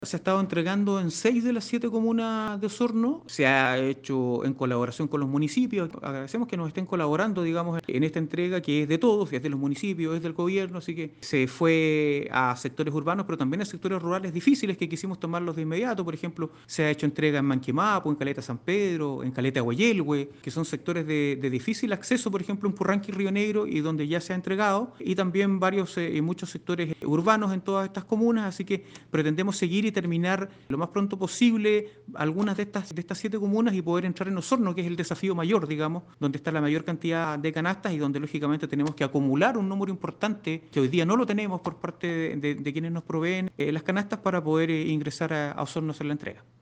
Se ha estado entregando en 6 de las 7 comunas de Osorno. Se ha hecho en colaboración con los municipios. Agradecemos que nos estén colaborando, digamos, en esta entrega que es de todos, es de los municipios, es del gobierno, así que se fue a sectores urbanos, pero también a sectores rurales difíciles que quisimos tomarlos de inmediato. Por ejemplo, se ha hecho entrega en Manquemapo, en Caleta San Pedro, en Caleta Huayelhue, que son sectores de difícil acceso, por ejemplo, en Purranque y Río Negro, y donde ya se ha entregado, y también varios y muchos sectores urbanos en todas estas comunas, así que pretendemos seguir y terminar lo más pronto posible algunas de estas 7 comunas y poder entrar en Osorno, que es el desafío mayor, digamos, donde está la mayor cantidad de canastas y donde lógicamente tenemos que acumular un número importante que hoy día no lo tenemos por parte de quienes nos proveen las canastas para poder ingresar a Osorno a hacer la entrega.